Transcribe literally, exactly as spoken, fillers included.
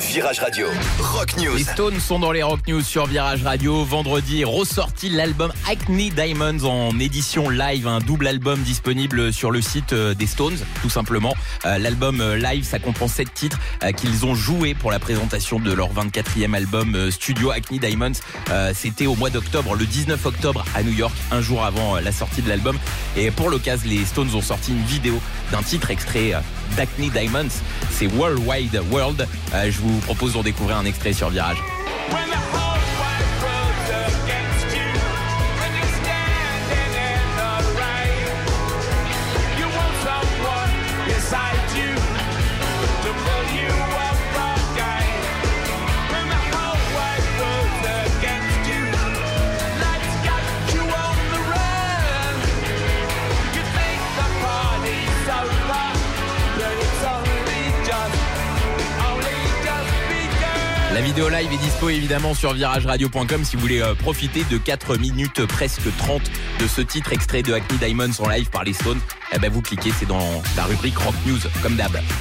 Virage Radio, Rock News. Les Stones sont dans les Rock News sur Virage Radio. Vendredi, ressorti l'album Hackney Diamonds en édition live, un double album disponible sur le site des Stones, tout simplement. Euh, l'album live, ça comprend sept titres euh, qu'ils ont joués pour la présentation de leur vingt-quatrième album euh, studio Hackney Diamonds. Euh, c'était au mois d'octobre, le dix-neuf octobre à New York, un jour avant euh, la sortie de l'album. Et pour l'occasion, les Stones ont sorti une vidéo d'un titre extrait euh, d'Hackney Diamonds. C'est World Wide World. Euh, je vous propose d'en découvrir un extrait sur Virage. La vidéo live est dispo évidemment sur virage radio point com si vous voulez euh, profiter de quatre minutes presque trente de ce titre extrait de Hackney Diamonds en live par les Stones. Eh ben vous cliquez, c'est dans la rubrique Rock News comme d'hab.